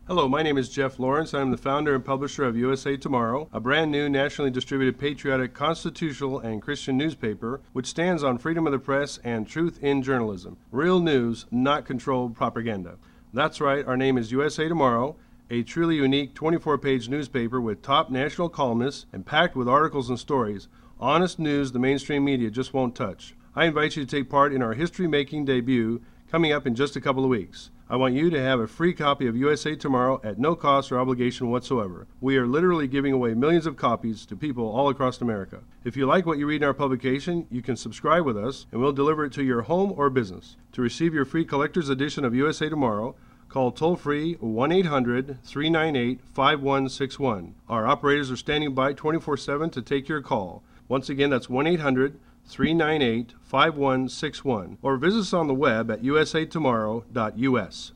Hello, my name is Jeff Lawrence. I'm the founder and publisher of USA Tomorrow, a brand new nationally distributed patriotic, constitutional, and Christian newspaper which stands on freedom of the press and truth in journalism. Real news, not controlled propaganda. That's right, our name is USA Tomorrow, a truly unique 24-page newspaper with top national columnists and packed with articles and stories. Honest news the mainstream media just won't touch. I invite you to take part in our history-making debut coming up in just a couple of weeks. I want you to have a free copy of USA Tomorrow at no cost or obligation whatsoever. We are literally giving away millions of copies to people all across America. If you like what you read in our publication, you can subscribe with us and we'll deliver it to your home or business. To receive your free collector's edition of USA Tomorrow, call toll-free 1-800-398-5161. Our operators are standing by 24/7 to take your call. Once again, that's 1-800-398-5161, or visit us on the web at usatomorrow.us.